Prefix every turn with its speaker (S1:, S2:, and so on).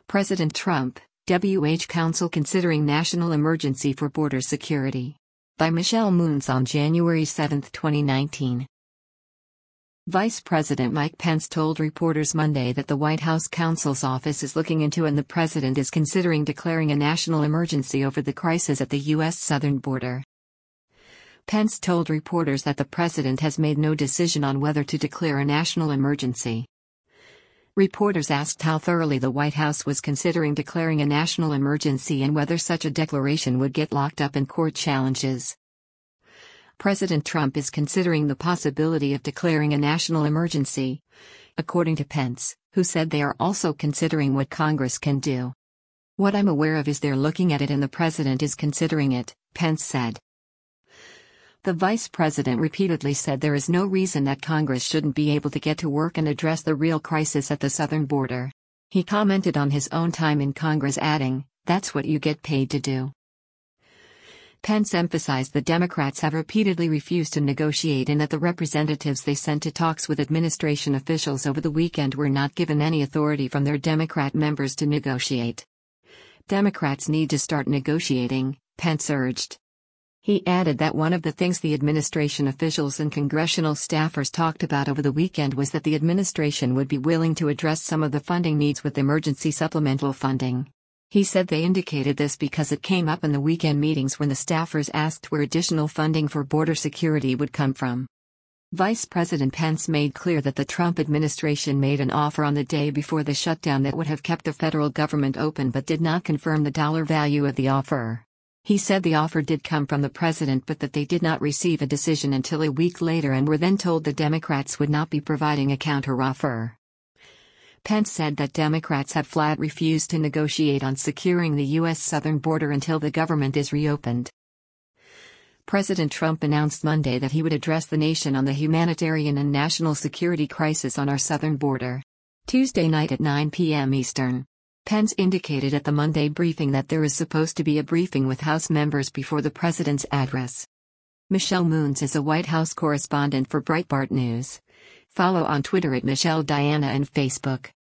S1: President Trump, WH Council considering national emergency for border security. By Michelle Moons on January 7, 2019. Vice President Mike Pence told reporters Monday that the White House counsel's office is looking into and the president is considering declaring a national emergency over the crisis at the U.S. southern border. Pence told reporters that the president has made no decision on whether to declare a national emergency. Reporters asked how thoroughly the White House was considering declaring a national emergency and whether such a declaration would get locked up in court challenges. President Trump is considering the possibility of declaring a national emergency, according to Pence, who said they are also considering what Congress can do. "What I'm aware of is they're looking at it and the president is considering it," Pence said. The vice president repeatedly said there is no reason that Congress shouldn't be able to get to work and address the real crisis at the southern border. He commented on his own time in Congress, adding, "That's what you get paid to do." Pence emphasized the Democrats have repeatedly refused to negotiate and that the representatives they sent to talks with administration officials over the weekend were not given any authority from their Democrat members to negotiate. Democrats need to start negotiating, Pence urged. He added that one of the things the administration officials and congressional staffers talked about over the weekend was that the administration would be willing to address some of the funding needs with emergency supplemental funding. He said they indicated this because it came up in the weekend meetings when the staffers asked where additional funding for border security would come from. Vice President Pence made clear that the Trump administration made an offer on the day before the shutdown that would have kept the federal government open but did not confirm the dollar value of the offer. He said the offer did come from the president but that they did not receive a decision until a week later and were then told the Democrats would not be providing a counteroffer. Pence said that Democrats had flat refused to negotiate on securing the U.S. southern border until the government is reopened. President Trump announced Monday that he would address the nation on the humanitarian and national security crisis on our southern border. Tuesday night at 9 p.m. Eastern. Pence indicated at the Monday briefing that there is supposed to be a briefing with House members before the president's address. Michelle Moons is a White House correspondent for Breitbart News. Follow on Twitter at Michelle Diana and Facebook.